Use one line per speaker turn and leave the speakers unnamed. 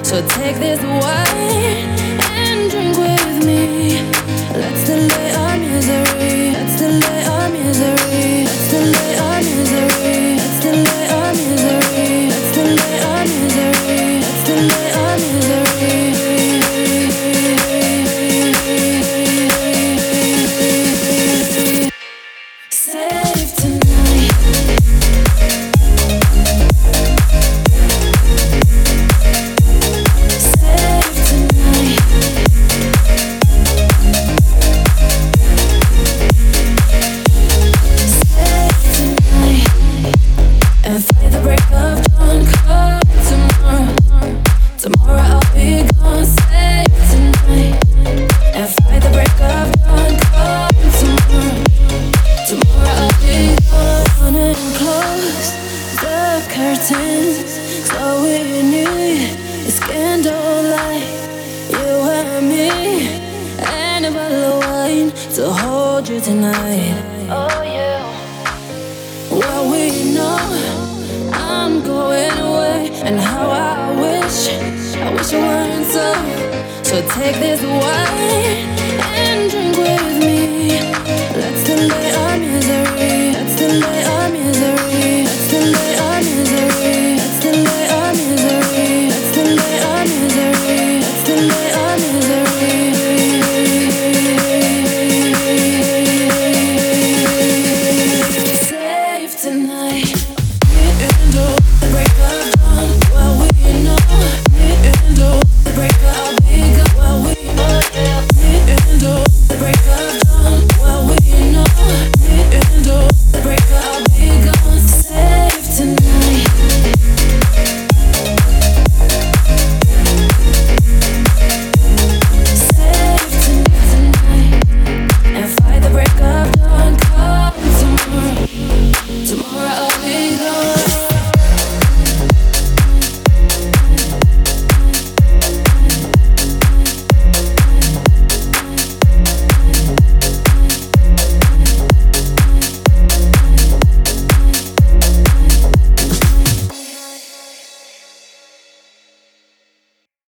So take this wine and drink with me. Let's delay our misery. Let's delay our misery. Let's delay our misery. Let's delay our misery. Let's delay our misery. Let's delay our misery. Save tonight. Save tonight. Save tonight. And fight the break of dawn. Come tomorrow. Tomorrow I'll be gone. Save tonight. And fight the break of dawn. Come tomorrow. Tomorrow I'll be gone. And close the curtains. So we need is candlelight. You and me. And a bottle of wine to hold you tonight. Oh yeah. Well, we know I'm going away, and how I wish it weren't so. So take this wine and drink with